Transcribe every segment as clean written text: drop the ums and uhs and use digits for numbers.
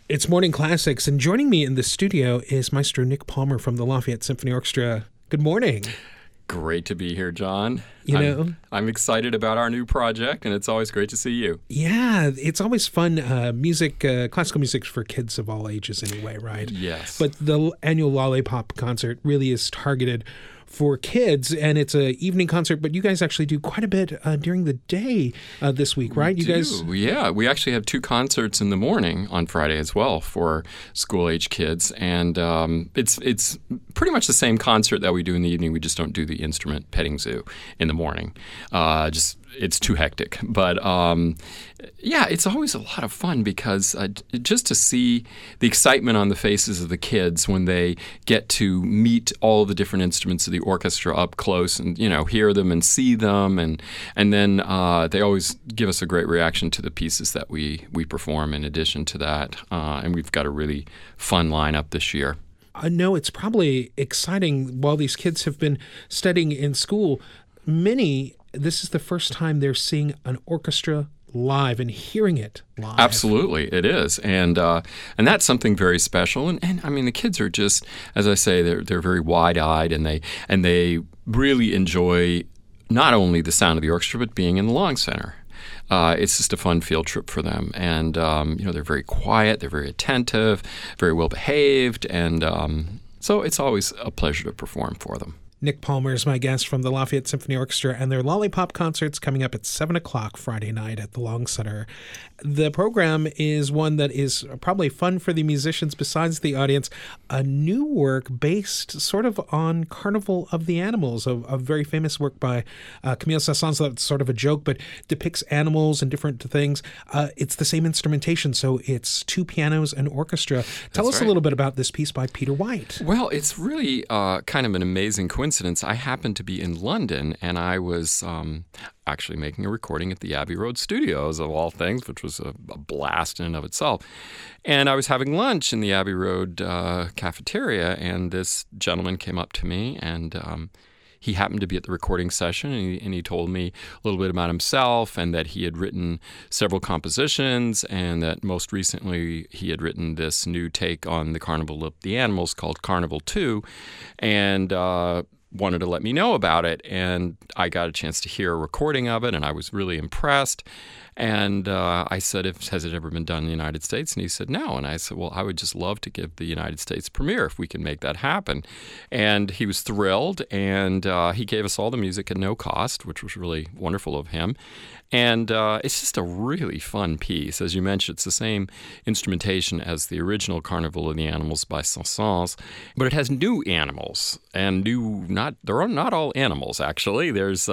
It's Morning Classics, and joining me in the studio is Maestro Nick Palmer from the Lafayette Symphony Orchestra. Good morning. Great to be here, John. I'm excited about our new project, and it's always great to see you. Yeah, it's always fun. Classical music for kids of all ages anyway, right? Yes. But the annual Lollipop concert really is targeted for kids, and it's an evening concert, but you guys actually do quite a bit during the day this week, right? Yeah, we actually have two concerts in the morning on Friday as well for school-age kids, and it's pretty much the same concert that we do in the evening. We just don't do the instrument petting zoo in the morning. It's too hectic. But it's always a lot of fun because just to see the excitement on the faces of the kids when they get to meet all the different instruments of the orchestra up close and, hear them and see them. And then they always give us a great reaction to the pieces that we perform in addition to that. And we've got a really fun lineup this year. I know it's probably exciting while these kids have been studying in school. This is the first time they're seeing an orchestra live and hearing it live. Absolutely, it is, and that's something very special. And I mean, the kids are just, as I say, they're very wide-eyed, and they really enjoy not only the sound of the orchestra but being in the Long Center. It's just a fun field trip for them, and they're very quiet, they're very attentive, very well behaved, and so it's always a pleasure to perform for them. Nick Palmer is my guest from the Lafayette Symphony Orchestra, and their Lollipop concert's coming up at 7 o'clock Friday night at the Long Center. The program is one that is probably fun for the musicians besides the audience. A new work based sort of on Carnival of the Animals, a very famous work by Camille Saint-Saëns. That's sort of a joke, but depicts animals and different things. It's the same instrumentation, so it's two pianos and orchestra. Tell us a little bit about this piece by Peter White. Well, it's really kind of an amazing coincidence. I happened to be in London, and I was actually making a recording at the Abbey Road Studios, of all things, which was a blast in and of itself. And I was having lunch in the Abbey Road cafeteria, and this gentleman came up to me, and he happened to be at the recording session, and he told me a little bit about himself and that he had written several compositions, and that most recently he had written this new take on the Carnival of the Animals called Carnival 2, and wanted to let me know about it. And I got a chance to hear a recording of it, and I was really impressed. And I said, has it ever been done in the United States? And he said, no. And I said, well, I would just love to give the United States premiere if we can make that happen. And he was thrilled, and he gave us all the music at no cost, which was really wonderful of him. And it's just a really fun piece. As you mentioned, it's the same instrumentation as the original Carnival of the Animals by Saint-Saëns, but it has new animals, and there are not all animals, actually. There's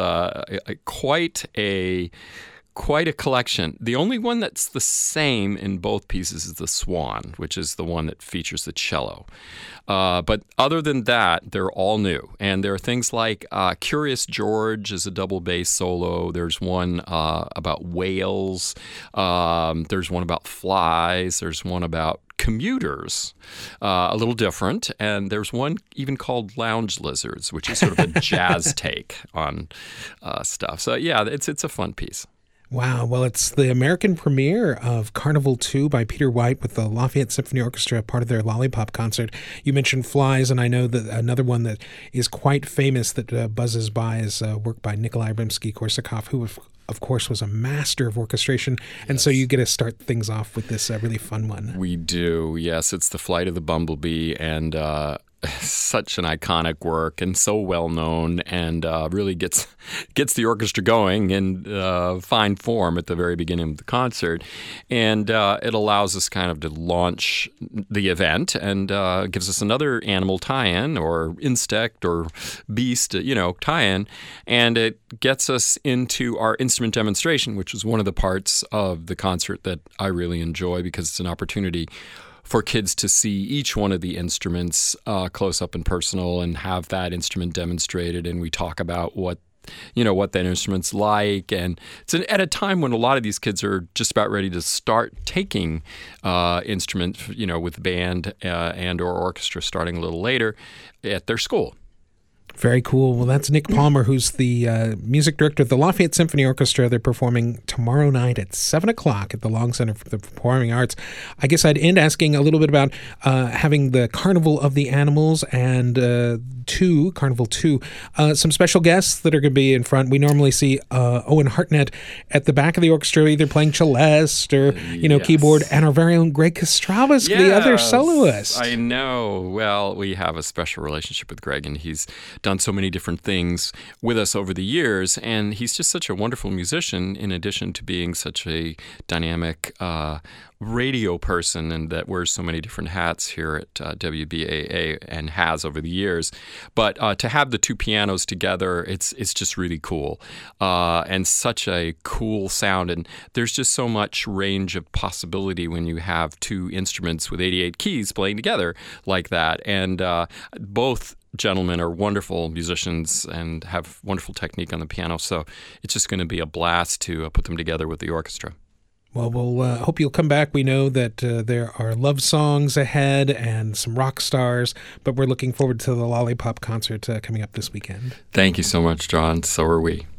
quite a collection. The only one that's the same in both pieces is the Swan, which is the one that features the cello. But other than that, they're all new. And there are things like Curious George is a double bass solo. There's one about whales. There's one about flies. There's one about commuters, a little different. And there's one even called Lounge Lizards, which is sort of a jazz take on stuff. So yeah, it's a fun piece. Wow. Well, it's the American premiere of Carnival 2 by Peter White with the Lafayette Symphony Orchestra, part of their Lollipop concert. You mentioned flies, and I know that another one that is quite famous that buzzes by is work by Nikolai Rimsky-Korsakov, who, of course, was a master of orchestration. And so you get to start things off with this really fun one. We do. Yes, it's The Flight of the Bumblebee, and such an iconic work and so well known, and really gets the orchestra going in fine form at the very beginning of the concert, and it allows us kind of to launch the event, and gives us another animal tie-in or insect or beast tie-in, and it gets us into our instrument demonstration, which is one of the parts of the concert that I really enjoy because it's an opportunity for kids to see each one of the instruments close up and personal and have that instrument demonstrated. And we talk about what that instrument's like. And it's at a time when a lot of these kids are just about ready to start taking instruments, with band and or orchestra starting a little later at their school. Very cool. Well, that's Nick Palmer, who's the music director of the Lafayette Symphony Orchestra. They're performing tomorrow night at 7 o'clock at the Long Center for the Performing Arts. I guess I'd end asking a little bit about having the Carnival of the Animals and Carnival 2, some special guests that are going to be in front. We normally see Owen Hartnett at the back of the orchestra, either playing celeste or, keyboard, and our very own Greg Kostravas, the other soloist. I know. Well, we have a special relationship with Greg, and he's done so many different things with us over the years, and he's just such a wonderful musician in addition to being such a dynamic radio person and that wears so many different hats here at WBAA and has over the years. But to have the two pianos together, it's just really cool and such a cool sound. And there's just so much range of possibility when you have two instruments with 88 keys playing together like that. And both gentlemen are wonderful musicians and have wonderful technique on the piano. So it's just going to be a blast to put them together with the orchestra. Well, we'll hope you'll come back. We know that there are love songs ahead and some rock stars, but we're looking forward to the Lollipop concert coming up this weekend. Thank you so much, John. So are we.